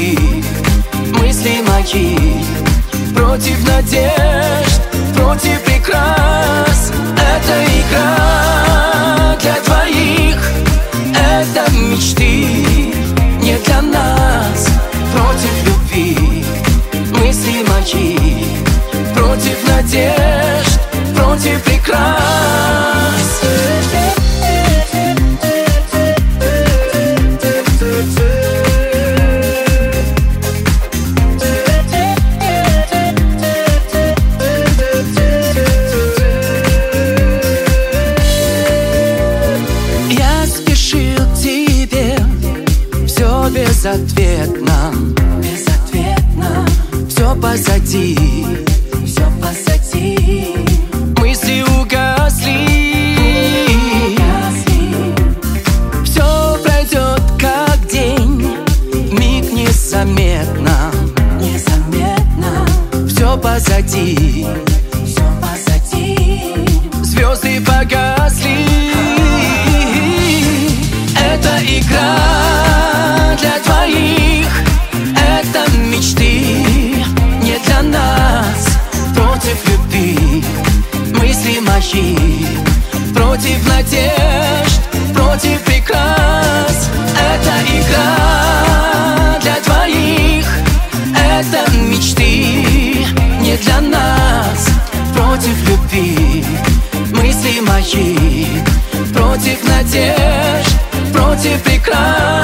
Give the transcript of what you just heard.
любви. Мысли мои против надежд, против прекрас. Это игра для двоих, это мечты не для нас. Против любви мысли мои против надежд, против прекрас. Я спешил к тебе, все безответно, безответно. Все позади, все позади. Мысли угасли, все пройдет как день, миг незаметно, незаметно. Все позади, все позади. Звезды погасли. Это игра для двоих, это мечты не для нас. Против любви мысли мои против надежд, против прекрас. Это игра для двоих, это мечты не для нас. Против любви мысли мои против надежд, против прекрас.